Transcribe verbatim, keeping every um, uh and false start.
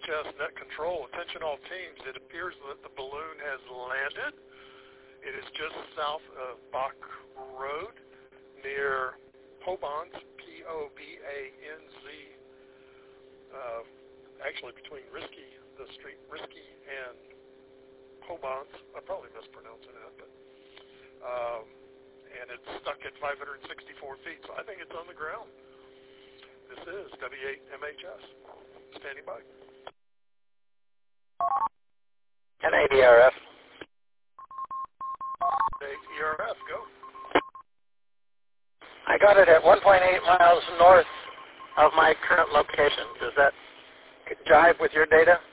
H S Net Control. Attention all teams. It appears that the balloon has landed. It is just south of Bach Road near Pobans, P O B A N Z, uh, actually between Risky, the street Risky and Pobans. I'm probably mispronouncing that, but um, and it's stuck at five hundred sixty-four feet, so I think it's on the ground. This is W eight M H S. Standing by. And A D R F. A D R F, go. I got it at one point eight miles north of my current location. Does that jive with your data?